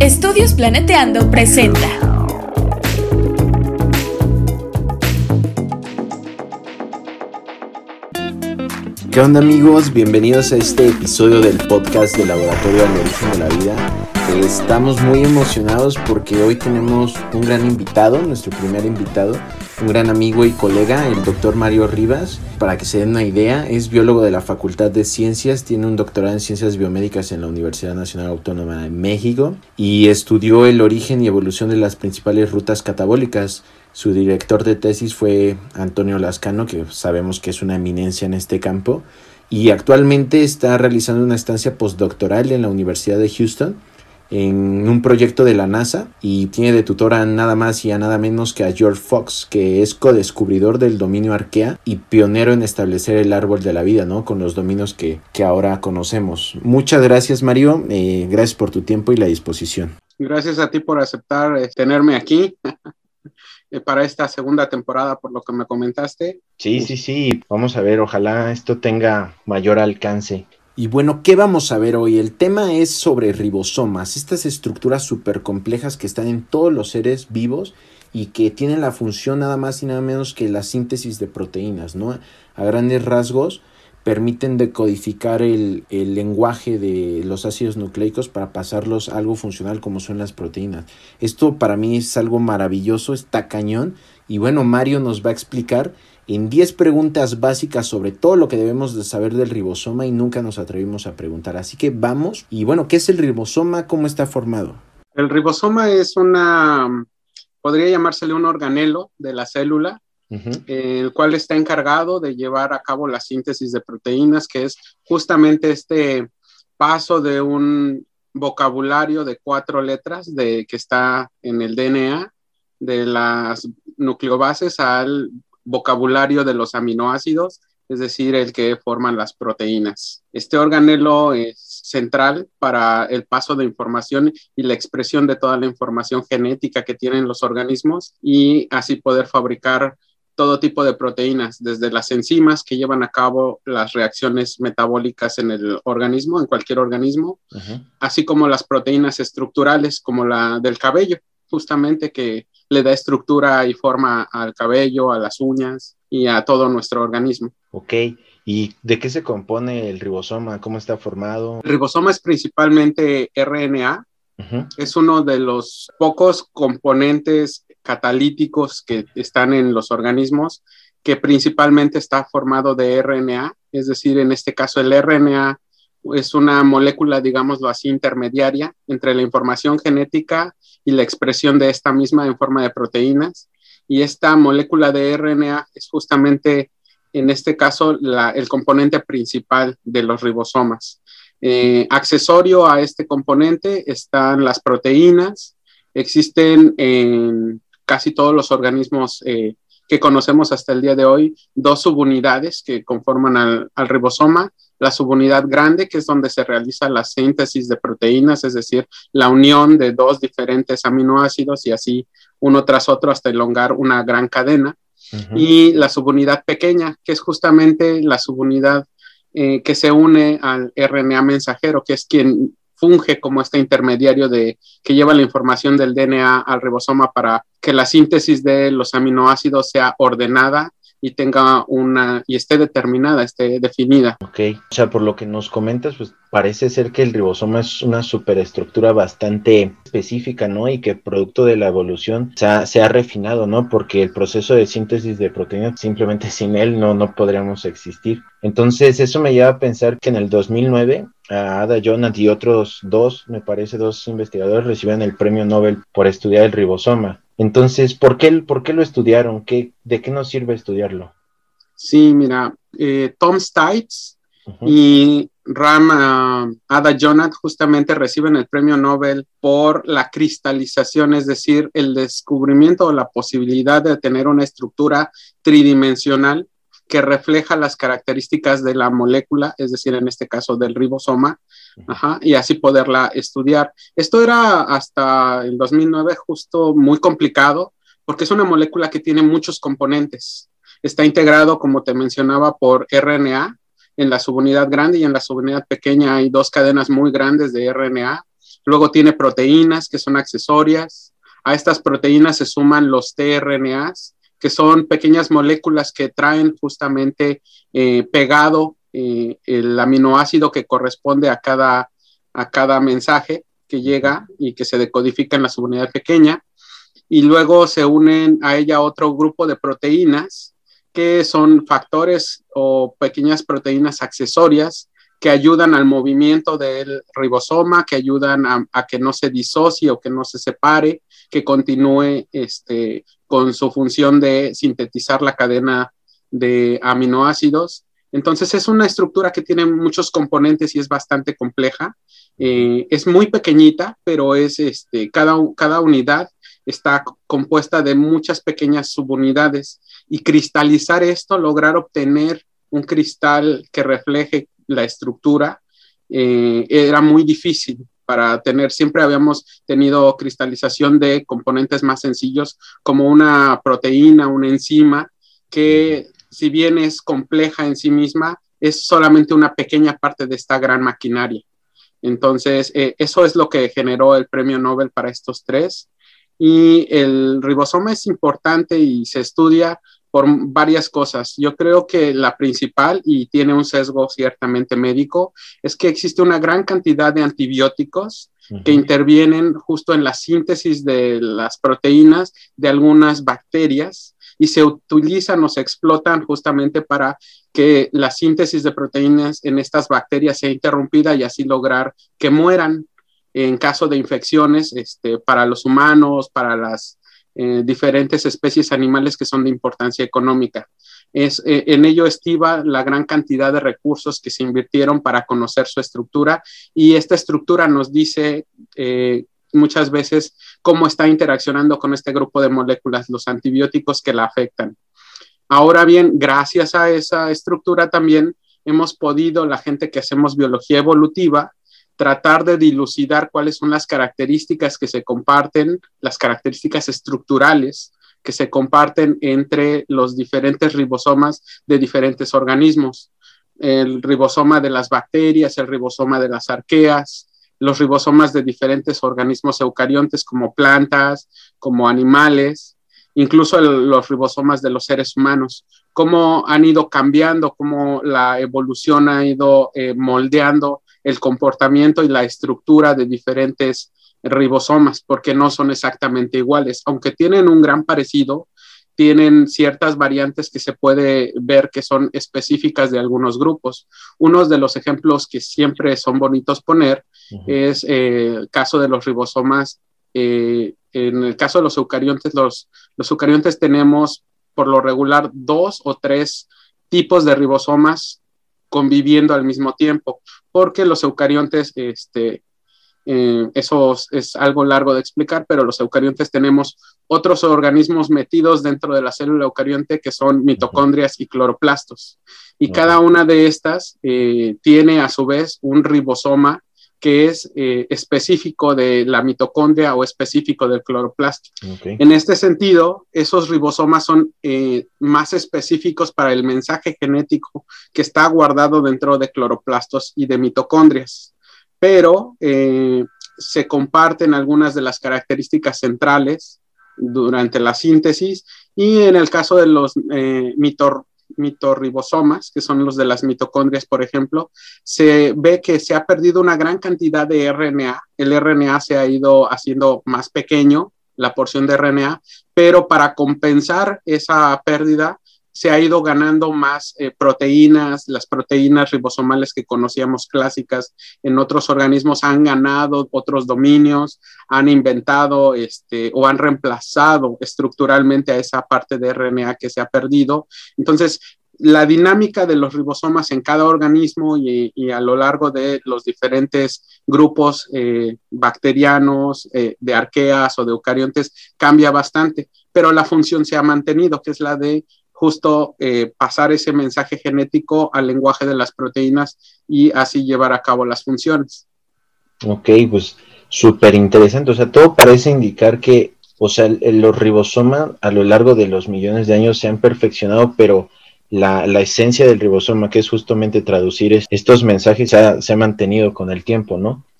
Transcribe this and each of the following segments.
Estudios Planeteando presenta. ¿Qué onda, amigos? Bienvenidos a este episodio del podcast del Laboratorio del Origen de la Vida. Estamos muy emocionados porque hoy tenemos un gran invitado, nuestro primer invitado, un gran amigo y colega, el doctor Mario Rivas. Para que se den una idea, es biólogo de la Facultad de Ciencias, tiene un doctorado en Ciencias Biomédicas en la Universidad Nacional Autónoma de México y estudió el origen y evolución de las principales rutas catabólicas. Su director de tesis fue Antonio Lascano, que sabemos que es una eminencia en este campo, y actualmente está realizando una estancia postdoctoral en la Universidad de Houston en un proyecto de la NASA y tiene de tutora nada más y a nada menos que a George Fox, que es codescubridor del dominio Arquea y pionero en establecer el árbol de la vida, ¿no? Con los dominios que ahora conocemos. Muchas gracias, Mario, gracias por tu tiempo y la disposición. Gracias a ti por aceptar tenerme aquí para esta segunda temporada, por lo que me comentaste. Sí, vamos a ver, ojalá esto tenga mayor alcance. Y bueno, ¿qué vamos a ver hoy? El tema es sobre ribosomas, estas estructuras súper complejas que están en todos los seres vivos y que tienen la función nada más y nada menos que la síntesis de proteínas, ¿no? A grandes rasgos permiten decodificar el lenguaje de los ácidos nucleicos para pasarlos a algo funcional como son las proteínas. Esto para mí es algo maravilloso, está cañón. Y bueno, Mario nos va a explicar en 10 preguntas básicas sobre todo lo que debemos de saber del ribosoma y nunca nos atrevimos a preguntar. Así que vamos. Y bueno, ¿qué es el ribosoma? ¿Cómo está formado? El ribosoma es podría llamársele un organelo de la célula, el cual está encargado de llevar a cabo la síntesis de proteínas, que es justamente este paso de un vocabulario de 4 letras que está en el DNA, de las nucleobases al vocabulario de los aminoácidos, es decir, el que forman las proteínas. Este organelo es central para el paso de información y la expresión de toda la información genética que tienen los organismos y así poder fabricar todo tipo de proteínas, desde las enzimas que llevan a cabo las reacciones metabólicas en el organismo, en cualquier organismo, así como las proteínas estructurales, como la del cabello, justamente que le da estructura y forma al cabello, a las uñas y a todo nuestro organismo. Ok, ¿y de qué se compone el ribosoma? ¿Cómo está formado? El ribosoma es principalmente RNA. Es uno de los pocos componentes catalíticos que están en los organismos que principalmente está formado de RNA, es decir, en este caso el RNA es una molécula, digámoslo así, intermediaria entre la información genética y la expresión de esta misma en forma de proteínas. Y esta molécula de RNA es justamente, en este caso, el componente principal de los ribosomas. Accesorio a este componente están las proteínas. Existen en casi todos los organismos que conocemos hasta el día de hoy 2 subunidades que conforman al ribosoma. La subunidad grande, que es donde se realiza la síntesis de proteínas, es decir, la unión de 2 diferentes aminoácidos y así uno tras otro hasta elongar una gran cadena. Y la subunidad pequeña, que es justamente la subunidad que se une al RNA mensajero, que es quien funge como este intermediario que lleva la información del DNA al ribosoma para que la síntesis de los aminoácidos sea ordenada y esté determinada, esté definida. Ok, o sea, por lo que nos comentas, pues parece ser que el ribosoma es una superestructura bastante específica, ¿no? Y que producto de la evolución se ha refinado, ¿no? Porque el proceso de síntesis de proteínas, simplemente sin él no podríamos existir. Entonces, eso me lleva a pensar que en el 2009, Ada Jonath y otros 2 investigadores recibieron el premio Nobel por estudiar el ribosoma. Entonces, ¿por qué lo estudiaron? ¿De qué nos sirve estudiarlo? Sí, mira, Tom Stites y Ada Jonath justamente reciben el premio Nobel por la cristalización, es decir, el descubrimiento o la posibilidad de tener una estructura tridimensional que refleja las características de la molécula, es decir, en este caso del ribosoma, y así poderla estudiar. Esto era hasta el 2009 justo muy complicado, porque es una molécula que tiene muchos componentes. Está integrado, como te mencionaba, por RNA en la subunidad grande y en la subunidad pequeña hay 2 cadenas muy grandes de RNA Luego tiene proteínas que son accesorias. A estas proteínas se suman los tRNAs, que son pequeñas moléculas que traen justamente pegado el aminoácido que corresponde a cada mensaje que llega y que se decodifica en la subunidad pequeña. Y luego se unen a ella otro grupo de proteínas que son factores o pequeñas proteínas accesorias que ayudan al movimiento del ribosoma, que ayudan a que no se disocie o que no se separe, que continúe con su función de sintetizar la cadena de aminoácidos. Entonces es una estructura que tiene muchos componentes y es bastante compleja. Es muy pequeñita, pero cada unidad está compuesta de muchas pequeñas subunidades, y cristalizar esto, lograr obtener un cristal que refleje la estructura, era muy difícil para tener. Siempre habíamos tenido cristalización de componentes más sencillos, como una proteína, una enzima, que si bien es compleja en sí misma, es solamente una pequeña parte de esta gran maquinaria. Entonces, eso es lo que generó el premio Nobel para estos tres. Y el ribosoma es importante y se estudia por varias cosas. Yo creo que la principal, y tiene un sesgo ciertamente médico, es que existe una gran cantidad de antibióticos que intervienen justo en la síntesis de las proteínas de algunas bacterias, y se utilizan o se explotan justamente para que la síntesis de proteínas en estas bacterias sea interrumpida y así lograr que mueran en caso de infecciones para los humanos, para las diferentes especies animales que son de importancia económica. En ello estriba la gran cantidad de recursos que se invirtieron para conocer su estructura, y esta estructura nos dice muchas veces cómo está interaccionando con este grupo de moléculas, los antibióticos que la afectan. Ahora bien, gracias a esa estructura también hemos podido, la gente que hacemos biología evolutiva, tratar de dilucidar cuáles son las características que se comparten, las características estructurales que se comparten entre los diferentes ribosomas de diferentes organismos. El ribosoma de las bacterias, el ribosoma de las arqueas, los ribosomas de diferentes organismos eucariontes como plantas, como animales, incluso los ribosomas de los seres humanos, cómo han ido cambiando, cómo la evolución ha ido moldeando el comportamiento y la estructura de diferentes ribosomas, porque no son exactamente iguales. Aunque tienen un gran parecido, tienen ciertas variantes que se puede ver que son específicas de algunos grupos. Uno de los ejemplos que siempre son bonitos poner es el caso de los ribosomas. En el caso de los eucariontes, los eucariontes tenemos por lo regular 2 o 3 tipos de ribosomas conviviendo al mismo tiempo, porque los eucariontes, eso es algo largo de explicar, pero los eucariontes tenemos otros organismos metidos dentro de la célula eucarionte que son mitocondrias y cloroplastos, y cada una de estas tiene a su vez un ribosoma que es específico de la mitocondria o específico del cloroplasto. En este sentido, esos ribosomas son más específicos para el mensaje genético que está guardado dentro de cloroplastos y de mitocondrias, pero se comparten algunas de las características centrales durante la síntesis, y en el caso de los mitorribosomas, que son los de las mitocondrias, por ejemplo, se ve que se ha perdido una gran cantidad de RNA. El RNA se ha ido haciendo más pequeño, la porción de RNA, pero para compensar esa pérdida se ha ido ganando más proteínas. Las proteínas ribosomales que conocíamos clásicas en otros organismos han ganado otros dominios, han inventado o han reemplazado estructuralmente a esa parte de RNA que se ha perdido. Entonces, la dinámica de los ribosomas en cada organismo y a lo largo de los diferentes grupos bacterianos, de arqueas o de eucariontes, cambia bastante, pero la función se ha mantenido, que es la de justo pasar ese mensaje genético al lenguaje de las proteínas y así llevar a cabo las funciones. Ok, pues súper interesante. O sea, todo parece indicar que, o sea, los ribosomas a lo largo de los millones de años se han perfeccionado, pero la esencia del ribosoma, que es justamente traducir estos mensajes, se ha mantenido con el tiempo, ¿no?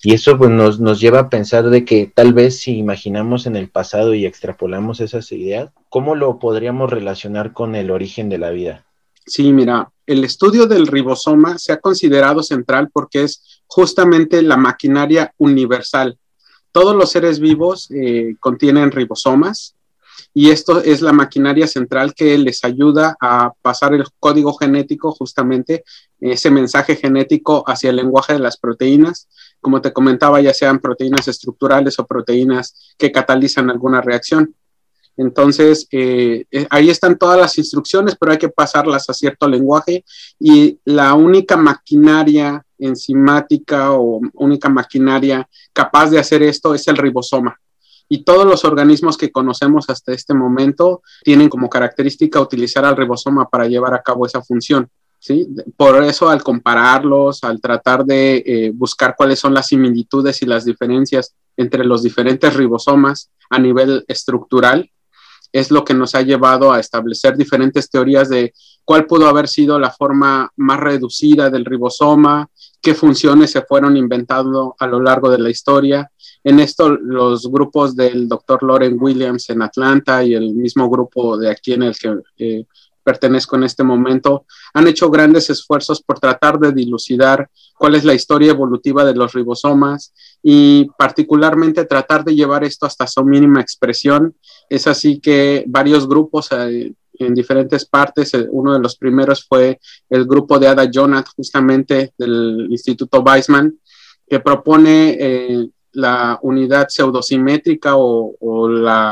Y eso pues nos lleva a pensar de que tal vez si imaginamos en el pasado y extrapolamos esas ideas, ¿cómo lo podríamos relacionar con el origen de la vida? Sí, mira, el estudio del ribosoma se ha considerado central porque es justamente la maquinaria universal. Todos los seres vivos contienen ribosomas y esto es la maquinaria central que les ayuda a pasar el código genético, justamente ese mensaje genético hacia el lenguaje de las proteínas, como te comentaba, ya sean proteínas estructurales o proteínas que catalizan alguna reacción. Entonces, ahí están todas las instrucciones, pero hay que pasarlas a cierto lenguaje y la única maquinaria enzimática o única maquinaria capaz de hacer esto es el ribosoma. Y todos los organismos que conocemos hasta este momento tienen como característica utilizar al ribosoma para llevar a cabo esa función. ¿Sí? Por eso, al compararlos, al tratar de buscar cuáles son las similitudes y las diferencias entre los diferentes ribosomas a nivel estructural, es lo que nos ha llevado a establecer diferentes teorías de cuál pudo haber sido la forma más reducida del ribosoma, qué funciones se fueron inventando a lo largo de la historia. En esto, los grupos del doctor Loren Williams en Atlanta y el mismo grupo de aquí en el que pertenezco en este momento, han hecho grandes esfuerzos por tratar de dilucidar cuál es la historia evolutiva de los ribosomas y particularmente tratar de llevar esto hasta su mínima expresión. Es así que varios grupos en diferentes partes, uno de los primeros fue el grupo de Ada Jonath, justamente del Instituto Weizmann, que propone la unidad pseudosimétrica o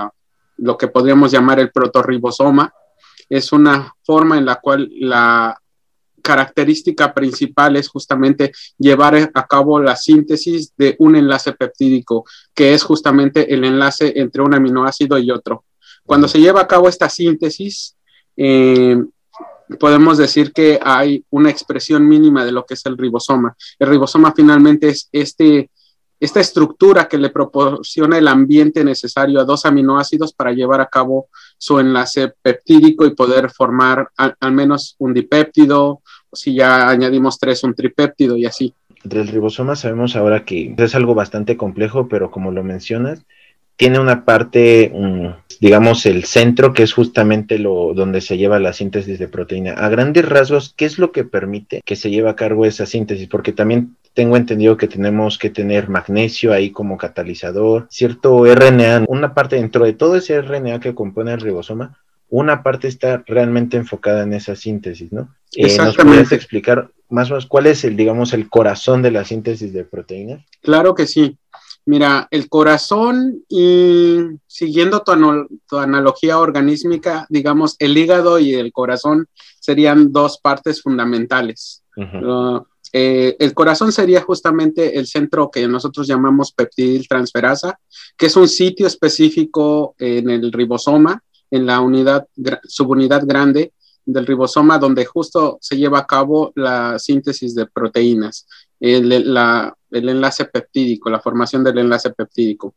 lo que podríamos llamar el protorribosoma. Es una forma en la cual la característica principal es justamente llevar a cabo la síntesis de un enlace peptídico, que es justamente el enlace entre un aminoácido y otro. Cuando se lleva a cabo esta síntesis, podemos decir que hay una expresión mínima de lo que es el ribosoma. El ribosoma finalmente es esta estructura que le proporciona el ambiente necesario a dos aminoácidos para llevar a cabo su enlace peptídico y poder formar al menos un dipéptido, o si ya añadimos 3, un tripéptido y así. Del ribosoma sabemos ahora que es algo bastante complejo, pero como lo mencionas, tiene una parte, digamos, el centro, que es justamente donde se lleva la síntesis de proteína. A grandes rasgos, ¿qué es lo que permite que se lleve a cabo esa síntesis? Porque también tengo entendido que tenemos que tener magnesio ahí como catalizador, cierto RNA, una parte dentro de todo ese RNA que compone el ribosoma, una parte está realmente enfocada en esa síntesis, ¿no? ¿Nos podrías explicar más o menos cuál es el corazón de la síntesis de proteínas? Claro que sí. Mira, el corazón, y siguiendo tu analogía organísmica, digamos, el hígado y el corazón serían dos partes fundamentales. Uh-huh. El corazón sería justamente el centro que nosotros llamamos peptidiltransferasa, que es un sitio específico en el ribosoma, en la subunidad grande del ribosoma, donde justo se lleva a cabo la síntesis de proteínas, el enlace peptídico, la formación del enlace peptídico.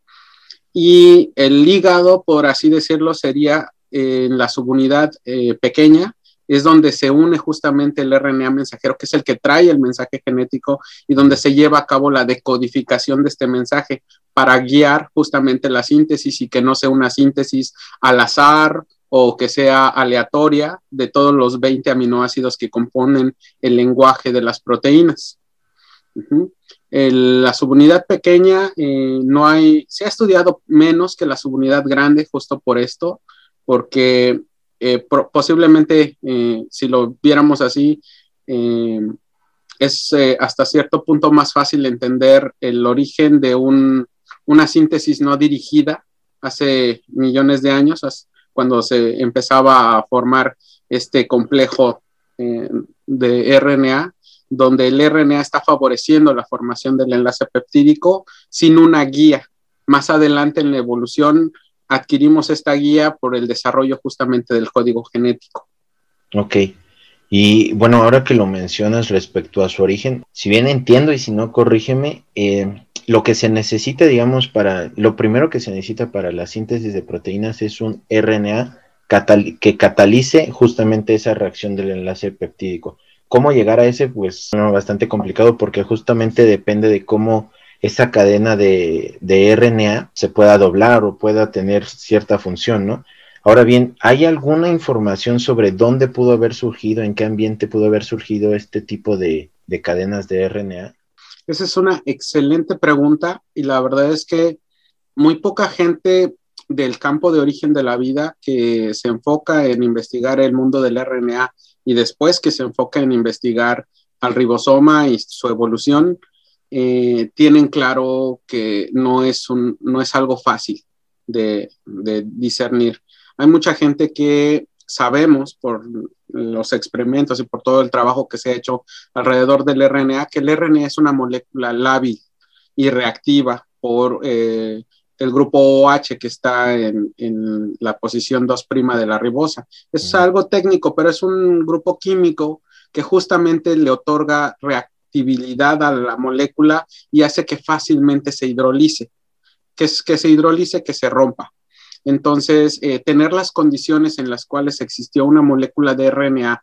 Y el hígado, por así decirlo, sería en la subunidad pequeña, es donde se une justamente el RNA mensajero, que es el que trae el mensaje genético y donde se lleva a cabo la decodificación de este mensaje para guiar justamente la síntesis y que no sea una síntesis al azar o que sea aleatoria de todos los 20 aminoácidos que componen el lenguaje de las proteínas. Uh-huh. La subunidad pequeña se ha estudiado menos que la subunidad grande justo por esto, porque posiblemente si lo viéramos así es hasta cierto punto más fácil entender el origen de una síntesis no dirigida hace millones de años, cuando se empezaba a formar este complejo de RNA, donde el RNA está favoreciendo la formación del enlace peptídico sin una guía. Más adelante en la evolución adquirimos esta guía por el desarrollo justamente del código genético. Ok, y bueno, ahora que lo mencionas respecto a su origen, si bien entiendo y si no, corrígeme, lo que se necesita, digamos, lo primero que se necesita para la síntesis de proteínas es un RNA que catalice justamente esa reacción del enlace peptídico. ¿Cómo llegar a ese? Pues bastante complicado porque justamente depende de cómo esa cadena de RNA se pueda doblar o pueda tener cierta función, ¿no? Ahora bien, ¿hay alguna información sobre dónde pudo haber surgido, en qué ambiente pudo haber surgido este tipo de cadenas de RNA? Esa es una excelente pregunta y la verdad es que muy poca gente del campo de origen de la vida que se enfoca en investigar el mundo del RNA y después que se enfoca en investigar al ribosoma y su evolución, tienen claro que no es algo fácil de discernir. Hay mucha gente que sabemos por los experimentos y por todo el trabajo que se ha hecho alrededor del RNA, que el RNA es una molécula lábil y reactiva por el grupo OH que está en la posición 2' de la ribosa. Es algo técnico, pero es un grupo químico que justamente le otorga reactividad a la molécula y hace que fácilmente se hidrolice. Que se hidrolice, que se rompa. Entonces, tener las condiciones en las cuales existió una molécula de RNA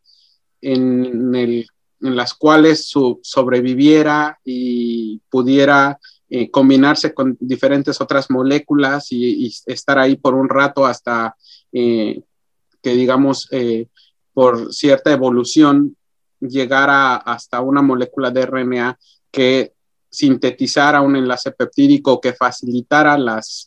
en las cuales sobreviviera y pudiera combinarse con diferentes otras moléculas y estar ahí por un rato hasta que, digamos, por cierta evolución, llegara hasta una molécula de RNA que sintetizara un enlace peptídico que facilitara las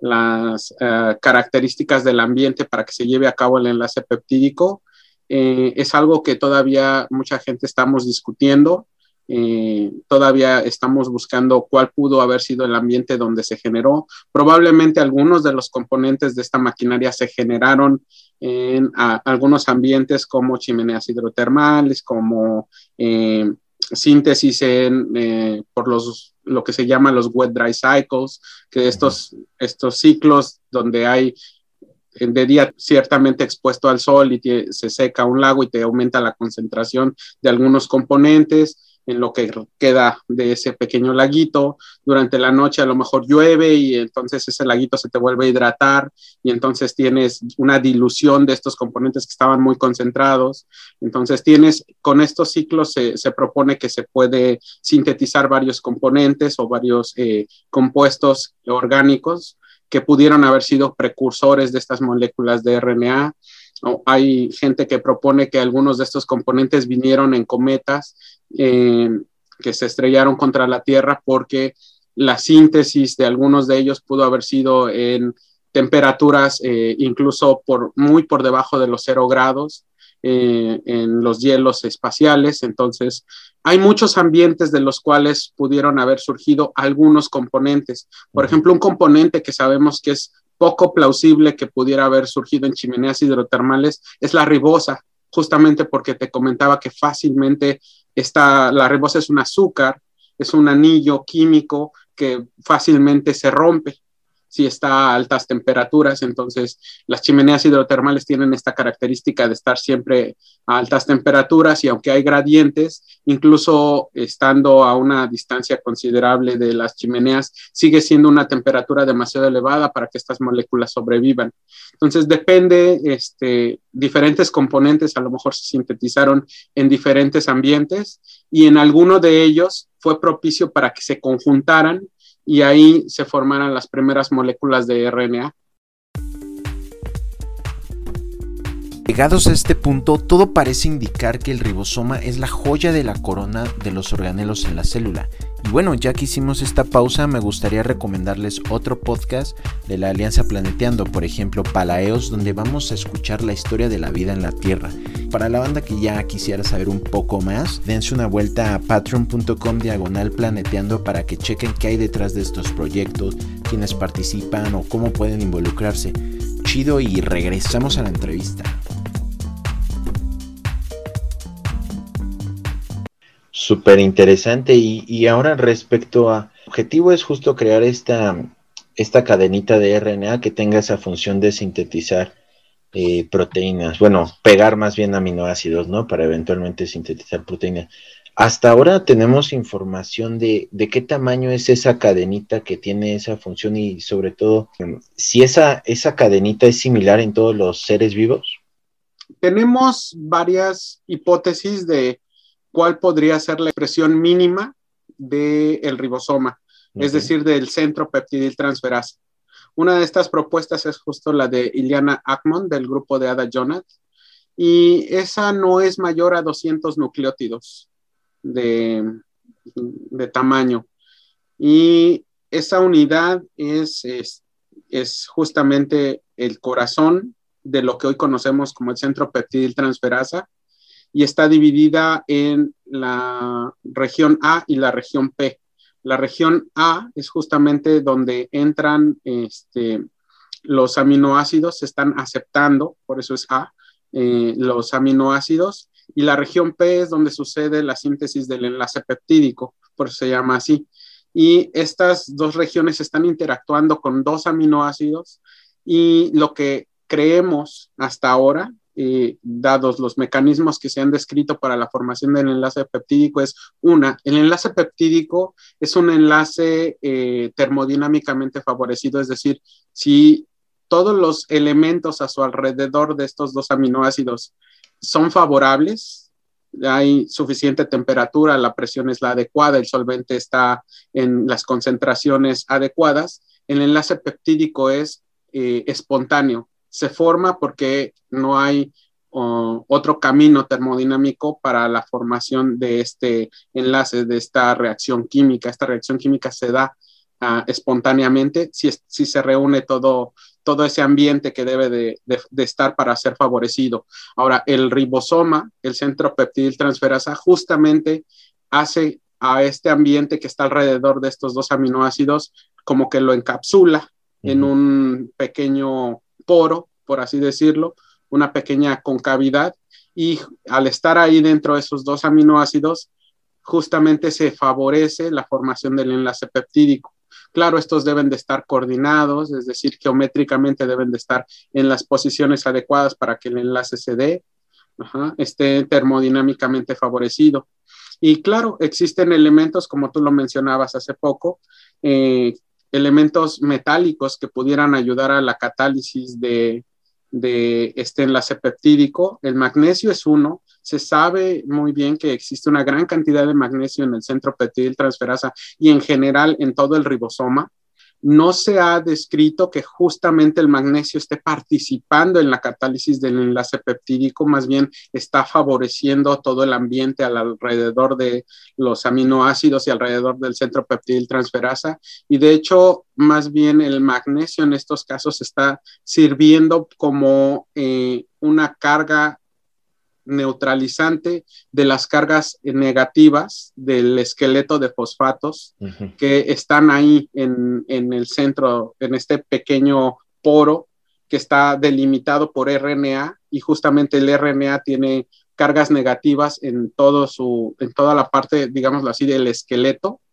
características del ambiente para que se lleve a cabo el enlace peptídico, es algo que todavía mucha gente estamos discutiendo. Todavía estamos buscando cuál pudo haber sido el ambiente donde se generó. Probablemente algunos de los componentes de esta maquinaria se generaron en algunos ambientes como chimeneas hidrotermales, como síntesis por lo que se llama los wet dry cycles, que estos ciclos donde hay de día ciertamente expuesto al sol y se seca un lago y te aumenta la concentración de algunos componentes en lo que queda de ese pequeño laguito. Durante la noche a lo mejor llueve y entonces ese laguito se te vuelve a hidratar y entonces tienes una dilución de estos componentes que estaban muy concentrados. Entonces con estos ciclos se propone que se puede sintetizar varios componentes o varios compuestos orgánicos que pudieron haber sido precursores de estas moléculas de RNA. Hay gente que propone que algunos de estos componentes vinieron en cometas que se estrellaron contra la Tierra porque la síntesis de algunos de ellos pudo haber sido en temperaturas incluso muy por debajo de los 0 grados en los hielos espaciales. Entonces, hay muchos ambientes de los cuales pudieron haber surgido algunos componentes. Por ejemplo, un componente que sabemos que es poco plausible que pudiera haber surgido en chimeneas hidrotermales es la ribosa, justamente porque te comentaba que fácilmente la ribosa es un azúcar, es un anillo químico que fácilmente se rompe si está a altas temperaturas. Entonces, las chimeneas hidrotermales tienen esta característica de estar siempre a altas temperaturas y aunque hay gradientes, incluso estando a una distancia considerable de las chimeneas, sigue siendo una temperatura demasiado elevada para que estas moléculas sobrevivan. Entonces, depende, diferentes componentes a lo mejor se sintetizaron en diferentes ambientes y en alguno de ellos fue propicio para que se conjuntaran y ahí se formaran las primeras moléculas de RNA. Llegados a este punto, todo parece indicar que el ribosoma es la joya de la corona de los organelos en la célula. Y bueno, ya que hicimos esta pausa, me gustaría recomendarles otro podcast de la Alianza Planeteando, por ejemplo, Palaeos, donde vamos a escuchar la historia de la vida en la Tierra. Para la banda que ya quisiera saber un poco más, dense una vuelta a patreon.com/planeteando para que chequen qué hay detrás de estos proyectos, quiénes participan o cómo pueden involucrarse. Chido, y regresamos a la entrevista. Súper interesante. Y ahora respecto a, el objetivo es justo crear esta cadenita de RNA que tenga esa función de sintetizar proteínas, bueno, pegar más bien aminoácidos, ¿no? Para eventualmente sintetizar proteínas. Hasta ahora tenemos información de qué tamaño es esa cadenita que tiene esa función y sobre todo si esa cadenita es similar en todos los seres vivos. Tenemos varias hipótesis de cuál podría ser la expresión mínima del ribosoma. es decir, del centro peptidiltransferasa. Una de estas propuestas es justo la de Iliana Ackman, del grupo de Ada Jonath, y esa no es mayor a 200 nucleótidos de tamaño. Y esa unidad es justamente el corazón de lo que hoy conocemos como el centro peptidiltransferasa, y está dividida en la región A y la región P. La región A es justamente donde entran los aminoácidos, se están aceptando, por eso es A, los aminoácidos, y la región P es donde sucede la síntesis del enlace peptídico, por eso se llama así. Y estas dos regiones están interactuando con dos aminoácidos, y lo que creemos hasta ahora, dados los mecanismos que se han descrito para la formación del enlace peptídico, es el enlace peptídico es un enlace termodinámicamente favorecido, es decir, si todos los elementos a su alrededor de estos dos aminoácidos son favorables, hay suficiente temperatura, la presión es la adecuada, el solvente está en las concentraciones adecuadas, el enlace peptídico es espontáneo, se forma porque no hay otro camino termodinámico para la formación de este enlace, de esta reacción química. Esta reacción química se da espontáneamente si se reúne todo ese ambiente que debe de estar para ser favorecido. Ahora, el ribosoma, el centro peptidiltransferasa, justamente hace a este ambiente que está alrededor de estos dos aminoácidos como que lo encapsula en un pequeño poro, por así decirlo, una pequeña concavidad, y al estar ahí dentro de esos dos aminoácidos, justamente se favorece la formación del enlace peptídico. Claro, estos deben de estar coordinados, es decir, geométricamente deben de estar en las posiciones adecuadas para que el enlace se dé, esté termodinámicamente favorecido. Y claro, existen elementos, como tú lo mencionabas hace poco, elementos metálicos que pudieran ayudar a la catálisis de este enlace peptídico. El magnesio es uno. Se sabe muy bien que existe una gran cantidad de magnesio en el centro peptidiltransferasa y en general en todo el ribosoma. No se ha descrito que justamente el magnesio esté participando en la catálisis del enlace peptídico, más bien está favoreciendo todo el ambiente alrededor de los aminoácidos y alrededor del centro peptidiltransferasa, y de hecho más bien el magnesio en estos casos está sirviendo como una carga neutralizante de las cargas negativas del esqueleto de fosfatos que están ahí en el centro, en este pequeño poro que está delimitado por RNA, y justamente el RNA tiene cargas negativas en toda la parte, digámoslo así, del esqueleto,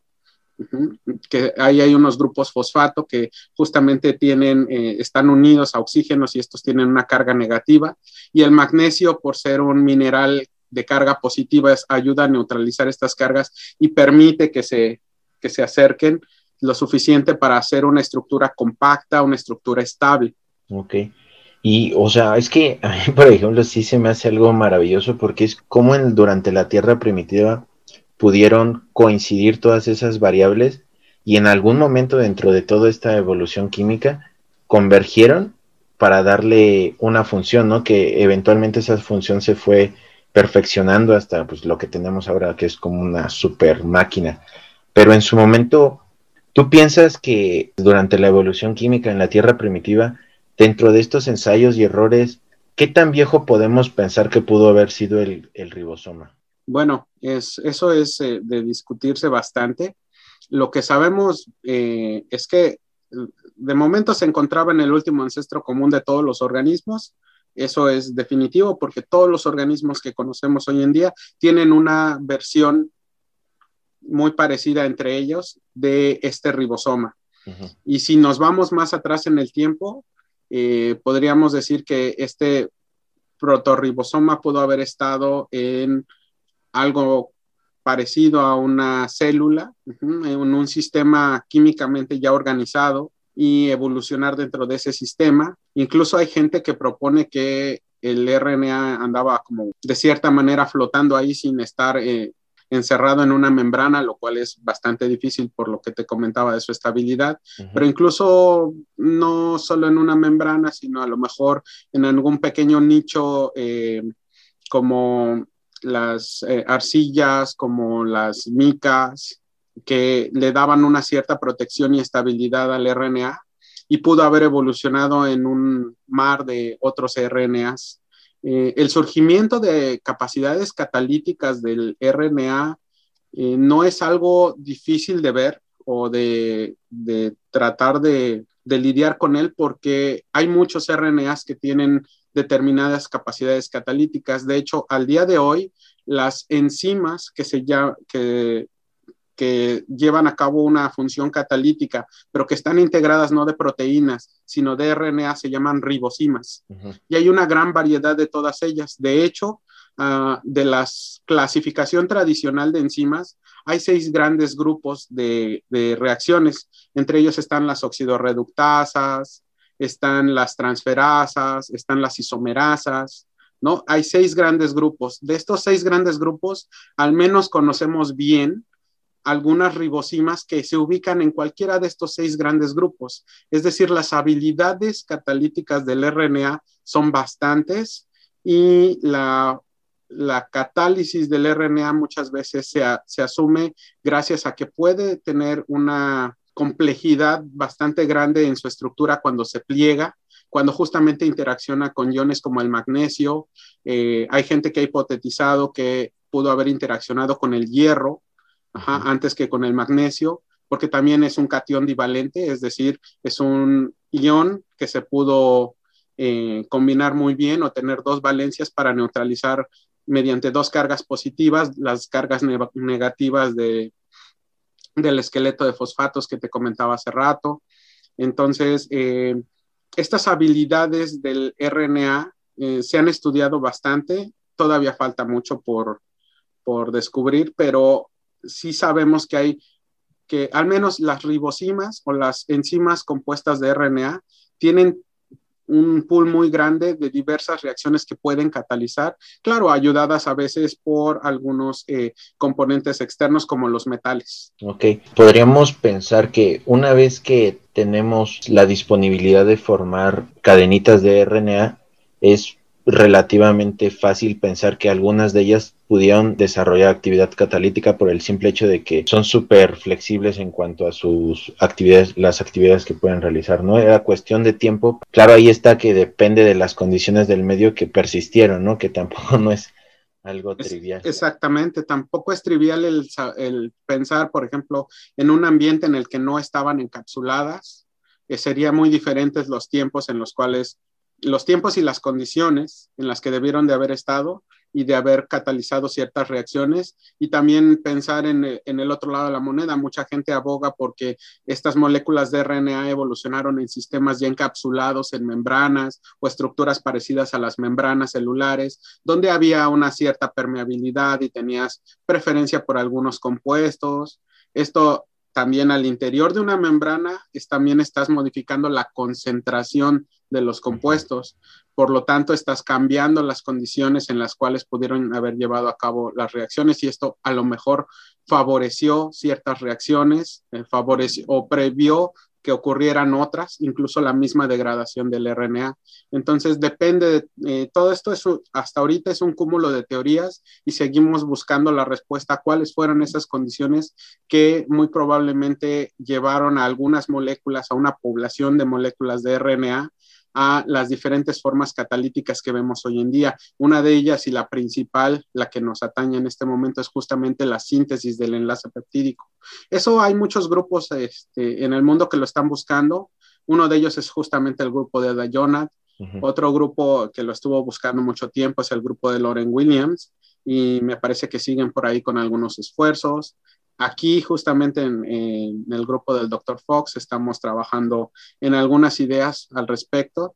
que ahí hay unos grupos fosfato que justamente están unidos a oxígenos, y estos tienen una carga negativa, y el magnesio, por ser un mineral de carga positiva, ayuda a neutralizar estas cargas y permite que se acerquen lo suficiente para hacer una estructura compacta, una estructura estable. Ok. Y, o sea, es que a mí, por ejemplo, sí se me hace algo maravilloso, porque es como durante la Tierra primitiva pudieron coincidir todas esas variables, y en algún momento dentro de toda esta evolución química convergieron para darle una función, ¿no? Que eventualmente esa función se fue perfeccionando hasta pues lo que tenemos ahora, que es como una super máquina. Pero en su momento, ¿tú piensas que durante la evolución química en la Tierra primitiva, dentro de estos ensayos y errores, qué tan viejo podemos pensar que pudo haber sido el ribosoma? Bueno, eso es de discutirse bastante. Lo que sabemos es que de momento se encontraba en el último ancestro común de todos los organismos. Eso es definitivo, porque todos los organismos que conocemos hoy en día tienen una versión muy parecida entre ellos de este ribosoma. Y si nos vamos más atrás en el tiempo, podríamos decir que este protorribosoma pudo haber estado en algo parecido a una célula, en un sistema químicamente ya organizado, y evolucionar dentro de ese sistema. Incluso hay gente que propone que el RNA andaba como de cierta manera flotando ahí sin estar encerrado en una membrana, lo cual es bastante difícil por lo que te comentaba de su estabilidad, pero incluso no solo en una membrana, sino a lo mejor en algún pequeño nicho como las arcillas, como las micas, que le daban una cierta protección y estabilidad al RNA, y pudo haber evolucionado en un mar de otros RNAs. El surgimiento de capacidades catalíticas del RNA no es algo difícil de ver o de tratar de lidiar con él, porque hay muchos RNAs que tienen determinadas capacidades catalíticas. De hecho, al día de hoy, las enzimas que llevan a cabo una función catalítica, pero que están integradas no de proteínas, sino de RNA, se llaman ribosimas. Y hay una gran variedad de todas ellas. De hecho, de la clasificación tradicional de enzimas, hay 6 grandes grupos de reacciones. Entre ellos están las oxidorreductasas, están las transferasas, están las isomerasas, ¿no? Hay 6 grandes grupos. De estos 6 grandes grupos, al menos conocemos bien algunas ribosimas que se ubican en cualquiera de estos 6 grandes grupos. Es decir, las habilidades catalíticas del RNA son bastantes, y la catálisis del RNA muchas veces se asume gracias a que puede tener una complejidad bastante grande en su estructura cuando se pliega, cuando justamente interacciona con iones como el magnesio. Hay gente que ha hipotetizado que pudo haber interaccionado con el hierro antes que con el magnesio, porque también es un catión divalente, es decir, es un ion que se pudo combinar muy bien o tener 2 valencias para neutralizar mediante 2 cargas positivas las cargas negativas del esqueleto de fosfatos que te comentaba hace rato. Entonces, estas habilidades del RNA se han estudiado bastante, todavía falta mucho por descubrir, pero sí sabemos que al menos las ribosimas o las enzimas compuestas de RNA tienen un pool muy grande de diversas reacciones que pueden catalizar, claro, ayudadas a veces por algunos componentes externos como los metales. Ok, podríamos pensar que una vez que tenemos la disponibilidad de formar cadenitas de RNA, es relativamente fácil pensar que algunas de ellas pudieron desarrollar actividad catalítica por el simple hecho de que son súper flexibles en cuanto a sus actividades, las actividades que pueden realizar, ¿no? Era cuestión de tiempo. Claro, ahí está que depende de las condiciones del medio que persistieron, ¿no? Que tampoco no es algo trivial. Exactamente, tampoco es trivial el pensar, por ejemplo, en un ambiente en el que no estaban encapsuladas. Sería muy diferentes los tiempos en los cuales, los tiempos y las condiciones en las que debieron de haber estado y de haber catalizado ciertas reacciones, y también pensar en el otro lado de la moneda. Mucha gente aboga porque estas moléculas de RNA evolucionaron en sistemas ya encapsulados en membranas o estructuras parecidas a las membranas celulares, donde había una cierta permeabilidad y tenías preferencia por algunos compuestos. Esto también al interior de una membrana también estás modificando la concentración de los compuestos. Por lo tanto, estás cambiando las condiciones en las cuales pudieron haber llevado a cabo las reacciones, y esto a lo mejor favoreció ciertas reacciones, favoreció o previó que ocurrieran otras, incluso la misma degradación del RNA. Entonces, depende de todo esto, hasta ahorita es un cúmulo de teorías, y seguimos buscando la respuesta a cuáles fueron esas condiciones que muy probablemente llevaron a algunas moléculas, a una población de moléculas de RNA, a las diferentes formas catalíticas que vemos hoy en día. Una de ellas, y la principal, la que nos atañe en este momento, es justamente la síntesis del enlace peptídico. Eso hay muchos grupos en el mundo que lo están buscando. Uno de ellos es justamente el grupo de Dayonat. Otro grupo que lo estuvo buscando mucho tiempo es el grupo de Loren Williams, y me parece que siguen por ahí con algunos esfuerzos. Aquí, justamente en el grupo del Dr. Fox, estamos trabajando en algunas ideas al respecto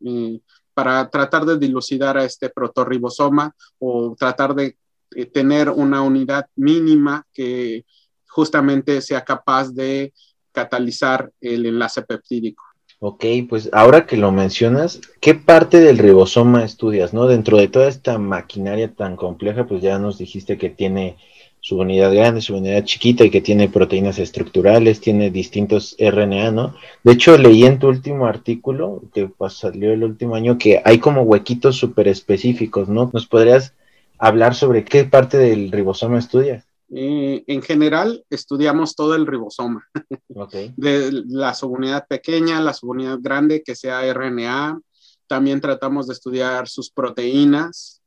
para tratar de dilucidar a este protorribosoma, o tratar de tener una unidad mínima que justamente sea capaz de catalizar el enlace peptídico. Ok, pues ahora que lo mencionas, ¿qué parte del ribosoma estudias, no? Dentro de toda esta maquinaria tan compleja, pues ya nos dijiste que tiene su unidad grande, su unidad chiquita y que tiene proteínas estructurales, tiene distintos RNA, ¿no? De hecho, leí en tu último artículo, que pues, salió el último año, que hay como huequitos súper específicos, ¿no? ¿Nos podrías hablar sobre qué parte del ribosoma estudias? En general, estudiamos todo el ribosoma, Okay. de la subunidad pequeña, la subunidad grande, que sea RNA. También tratamos de estudiar sus proteínas.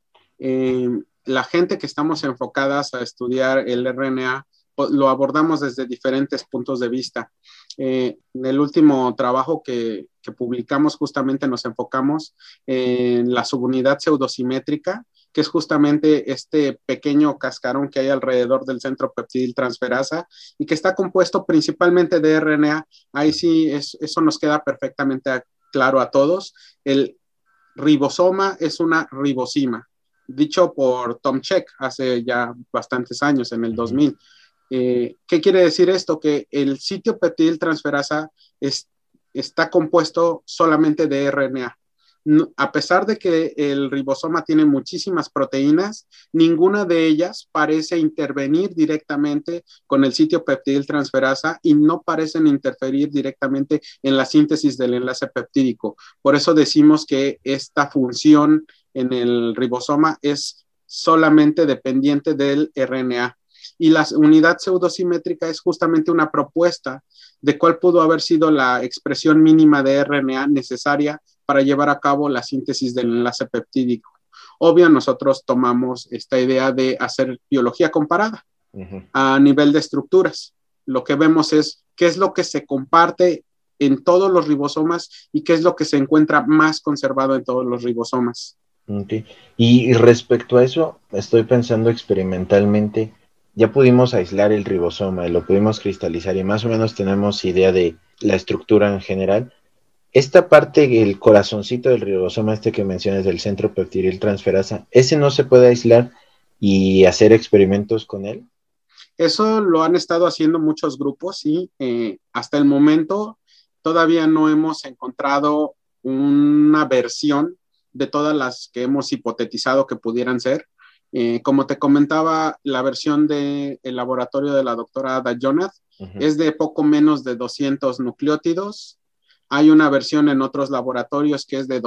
La gente que estamos enfocadas a estudiar el RNA, lo abordamos desde diferentes puntos de vista. En el último trabajo que publicamos, justamente nos enfocamos en la subunidad pseudosimétrica, que es justamente este pequeño cascarón que hay alrededor del centro peptidil transferasa y que está compuesto principalmente de RNA. Ahí sí, eso nos queda perfectamente claro a todos. El ribosoma es una ribosima, dicho por Tom Cech hace ya bastantes años, en el 2000. ¿Qué quiere decir esto? Que el sitio peptidil transferasa está compuesto solamente de RNA. A pesar de que el ribosoma tiene muchísimas proteínas, ninguna de ellas parece intervenir directamente con el sitio peptidil transferasa y no parecen interferir directamente en la síntesis del enlace peptídico. Por eso decimos que esta función en el ribosoma es solamente dependiente del RNA. Y la unidad pseudosimétrica es justamente una propuesta de cuál pudo haber sido la expresión mínima de RNA necesaria para llevar a cabo la síntesis del enlace peptídico. Obvio, nosotros tomamos esta idea de hacer biología comparada a nivel de estructuras. Lo que vemos es qué es lo que se comparte en todos los ribosomas y qué es lo que se encuentra más conservado en todos los ribosomas. Okay. Y respecto a eso, estoy pensando experimentalmente, ya pudimos aislar el ribosoma, lo pudimos cristalizar y más o menos tenemos idea de la estructura en general. Esta parte, el corazoncito del ribosoma, este que mencionas del centro peptidil transferasa, ¿ese no se puede aislar y hacer experimentos con él? Eso lo han estado haciendo muchos grupos y hasta el momento todavía no hemos encontrado una versión de todas las que hemos hipotetizado que pudieran ser. Como te comentaba, la versión del laboratorio de la doctora Ada Jonath es de poco menos de 200 nucleótidos. Hay una versión en otros laboratorios que es de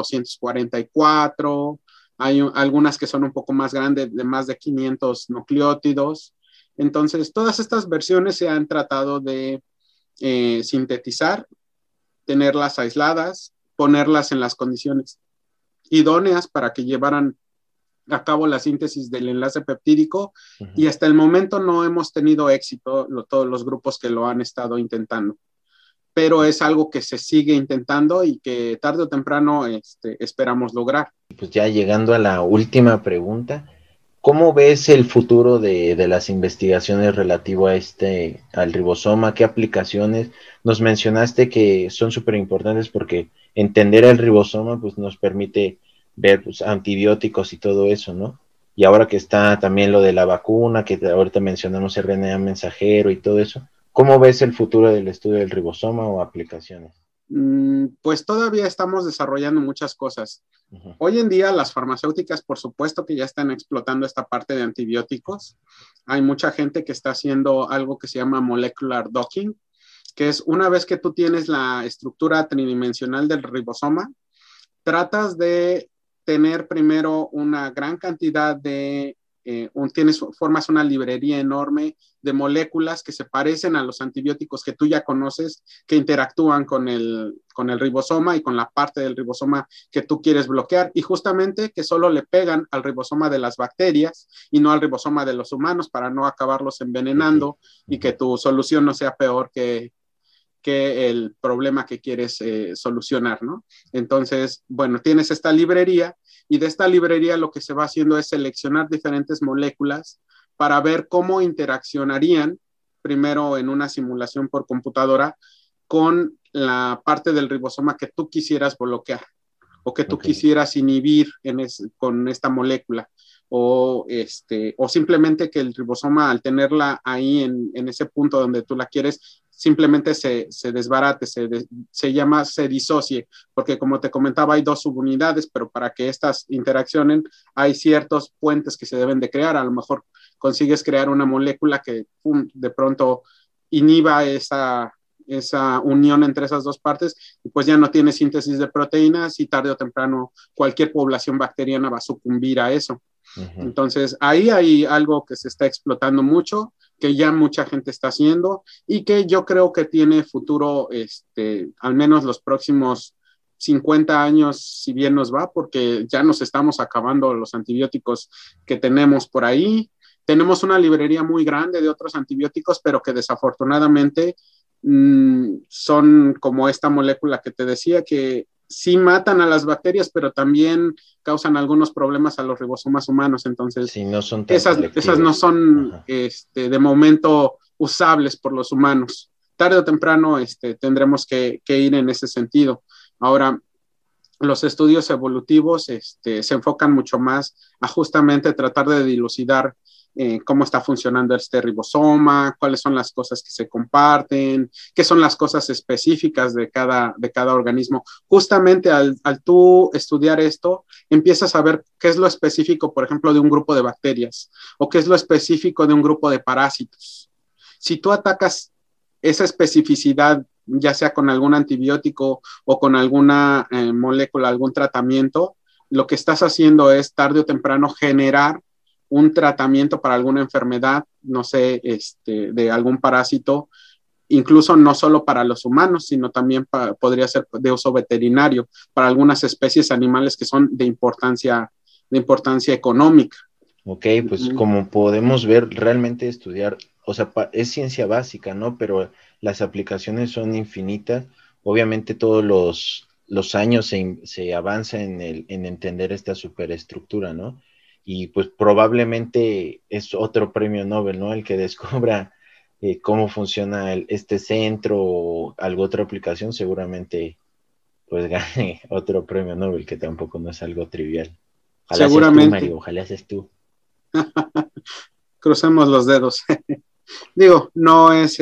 244. Hay algunas que son un poco más grandes, de más de 500 nucleótidos. Entonces, todas estas versiones se han tratado de sintetizar, tenerlas aisladas, ponerlas en las condiciones idóneas para que llevaran a cabo la síntesis del enlace peptídico y hasta el momento no hemos tenido éxito todos los grupos que lo han estado intentando. Pero es algo que se sigue intentando y que tarde o temprano esperamos lograr. Pues ya llegando a la última pregunta, ¿cómo ves el futuro de las investigaciones relativo a al ribosoma? ¿Qué aplicaciones? Nos mencionaste que son súper importantes porque entender el ribosoma pues, nos permite ver pues, antibióticos y todo eso, ¿no? Y ahora que está también lo de la vacuna, que ahorita mencionamos RNA mensajero y todo eso, ¿cómo ves el futuro del estudio del ribosoma o aplicaciones? Pues todavía estamos desarrollando muchas cosas. Hoy en día las farmacéuticas, por supuesto que ya están explotando esta parte de antibióticos. Hay mucha gente que está haciendo algo que se llama molecular docking, que es una vez que tú tienes la estructura tridimensional del ribosoma, tratas de tener primero una gran cantidad de formas una librería enorme de moléculas que se parecen a los antibióticos que tú ya conoces, que interactúan con el ribosoma y con la parte del ribosoma que tú quieres bloquear, y justamente que solo le pegan al ribosoma de las bacterias y no al ribosoma de los humanos para no acabarlos envenenando y que tu solución no sea peor que el problema que quieres solucionar, ¿no? Entonces, bueno, tienes esta librería y de esta librería lo que se va haciendo es seleccionar diferentes moléculas para ver cómo interaccionarían primero en una simulación por computadora con la parte del ribosoma que tú quisieras bloquear o que tú quisieras inhibir con esta molécula. O simplemente que el ribosoma, al tenerla ahí en ese punto donde tú la quieres, simplemente se desbarate, se disocie, porque como te comentaba, hay dos subunidades, pero para que estas interaccionen hay ciertos puentes que se deben de crear. A lo mejor consigues crear una molécula que de pronto inhiba esa unión entre esas dos partes, y pues ya no tiene síntesis de proteínas y tarde o temprano cualquier población bacteriana va a sucumbir a eso. Uh-huh. Entonces ahí hay algo que se está explotando mucho, que ya mucha gente está haciendo y que yo creo que tiene futuro, al menos los próximos 50 años, si bien nos va, porque ya nos estamos acabando los antibióticos que tenemos por ahí. Tenemos una librería muy grande de otros antibióticos, pero que desafortunadamente son como esta molécula que te decía, que sí matan a las bacterias, pero también causan algunos problemas a los ribosomas humanos. Entonces, sí, no son esas no son de momento usables por los humanos. Tarde o temprano tendremos que ir en ese sentido. Ahora, los estudios evolutivos se enfocan mucho más a justamente tratar de dilucidar cómo está funcionando este ribosoma, cuáles son las cosas que se comparten, qué son las cosas específicas de cada organismo. Justamente al tú estudiar esto, empiezas a ver qué es lo específico, por ejemplo, de un grupo de bacterias, o qué es lo específico de un grupo de parásitos. Si tú atacas esa especificidad, ya sea con algún antibiótico o con alguna molécula, algún tratamiento, lo que estás haciendo es tarde o temprano generar un tratamiento para alguna enfermedad, no sé, de algún parásito, incluso no solo para los humanos, sino también podría ser de uso veterinario para algunas especies animales que son de importancia económica. Ok, pues como podemos ver, realmente estudiar, o sea, es ciencia básica, ¿no? Pero las aplicaciones son infinitas. Obviamente todos los años se avanza en entender esta superestructura, ¿no? Y pues probablemente es otro premio Nobel, ¿no? El que descubra cómo funciona este centro o alguna otra aplicación, seguramente pues gane otro premio Nobel, que tampoco no es algo trivial. Ojalá seguramente. Seas tú, Mario, ojalá seas tú. Crucemos los dedos. Digo, no es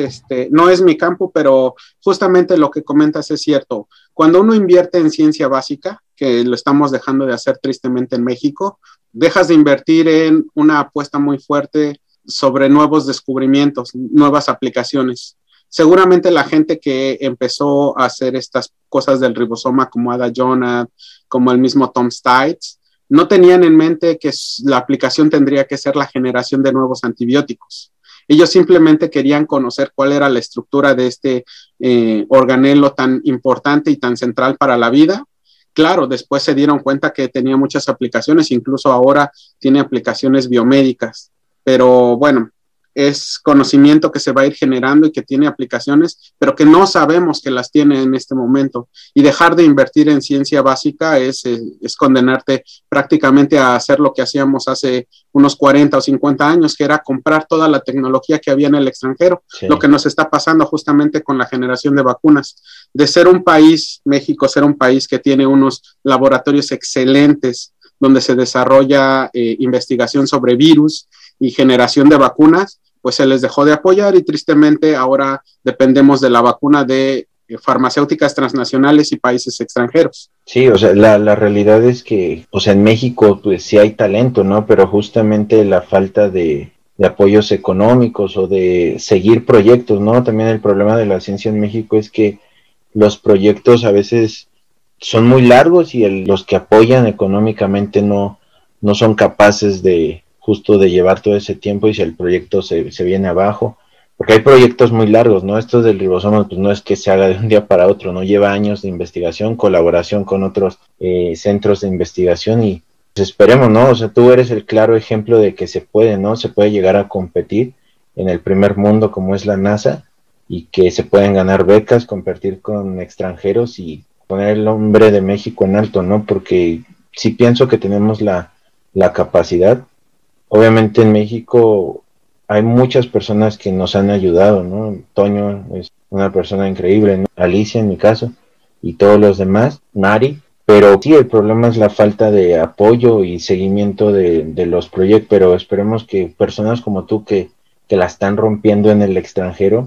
mi campo, pero justamente lo que comentas es cierto. Cuando uno invierte en ciencia básica, que lo estamos dejando de hacer tristemente en México, dejas de invertir en una apuesta muy fuerte sobre nuevos descubrimientos, nuevas aplicaciones. Seguramente la gente que empezó a hacer estas cosas del ribosoma, como Ada Jonath, como el mismo Tom Stites, no tenían en mente que la aplicación tendría que ser la generación de nuevos antibióticos. Ellos simplemente querían conocer cuál era la estructura de este organelo tan importante y tan central para la vida. Claro, después se dieron cuenta que tenía muchas aplicaciones, incluso ahora tiene aplicaciones biomédicas, pero bueno, es conocimiento que se va a ir generando y que tiene aplicaciones, pero que no sabemos que las tiene en este momento. Y dejar de invertir en ciencia básica es condenarte prácticamente a hacer lo que hacíamos hace unos 40 o 50 años, que era comprar toda la tecnología que había en el extranjero. Sí. Lo que nos está pasando justamente con la generación de vacunas. De ser un país, México, ser un país que tiene unos laboratorios excelentes, donde se desarrolla investigación sobre virus y generación de vacunas, pues se les dejó de apoyar y tristemente ahora dependemos de la vacuna de farmacéuticas transnacionales y países extranjeros. Sí, o sea, la realidad es que, o sea, en México pues sí hay talento, ¿no? Pero justamente la falta de apoyos económicos o de seguir proyectos, ¿no? También el problema de la ciencia en México es que los proyectos a veces son muy largos y los que apoyan económicamente no son capaces de justo de llevar todo ese tiempo, y si el proyecto se viene abajo, porque hay proyectos muy largos, ¿no? Esto del ribosoma pues no es que se haga de un día para otro, ¿no? Lleva años de investigación, colaboración con otros centros de investigación y pues esperemos, ¿no? O sea, tú eres el claro ejemplo de que se puede, ¿no? Se puede llegar a competir en el primer mundo como es la NASA y que se pueden ganar becas, competir con extranjeros y poner el nombre de México en alto, ¿no? Porque sí pienso que tenemos la capacidad. Obviamente en México hay muchas personas que nos han ayudado, ¿no? Toño es una persona increíble, ¿no? Alicia en mi caso, y todos los demás, Mari, pero sí, el problema es la falta de apoyo y seguimiento de los proyectos, pero esperemos que personas como tú que la están rompiendo en el extranjero,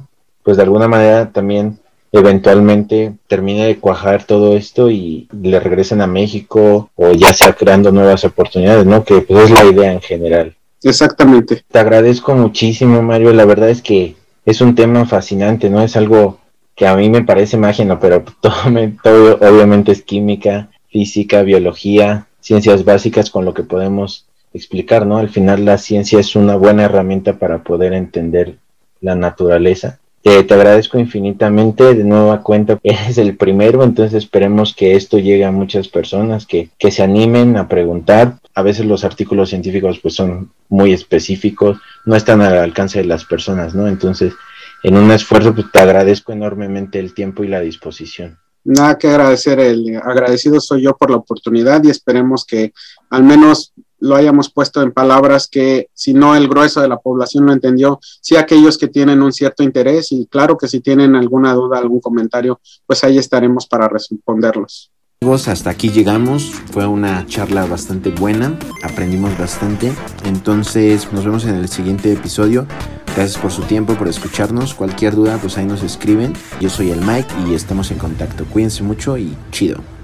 pues de alguna manera también eventualmente termine de cuajar todo esto y le regresen a México o ya sea creando nuevas oportunidades, ¿no? Que pues es la idea en general. Exactamente. Te agradezco muchísimo, Mario. La verdad es que es un tema fascinante, ¿no? Es algo que a mí me parece magia, ¿no? Pero todo obviamente es química, física, biología, ciencias básicas con lo que podemos explicar, ¿no? Al final la ciencia es una buena herramienta para poder entender la naturaleza. Te agradezco infinitamente, de nueva cuenta eres el primero, entonces esperemos que esto llegue a muchas personas que se animen a preguntar. A veces los artículos científicos pues son muy específicos, no están al alcance de las personas, ¿no? Entonces, en un esfuerzo pues te agradezco enormemente el tiempo y la disposición. Nada que agradecer, el agradecido soy yo por la oportunidad y esperemos que al menos lo hayamos puesto en palabras que si no el grueso de la población lo entendió, sí aquellos que tienen un cierto interés y claro que si tienen alguna duda, algún comentario, pues ahí estaremos para responderlos. Amigos, hasta aquí llegamos, fue una charla bastante buena, aprendimos bastante, entonces nos vemos en el siguiente episodio. Gracias por su tiempo, por escucharnos, cualquier duda pues ahí nos escriben. Yo soy el Mike y estamos en contacto, cuídense mucho y chido.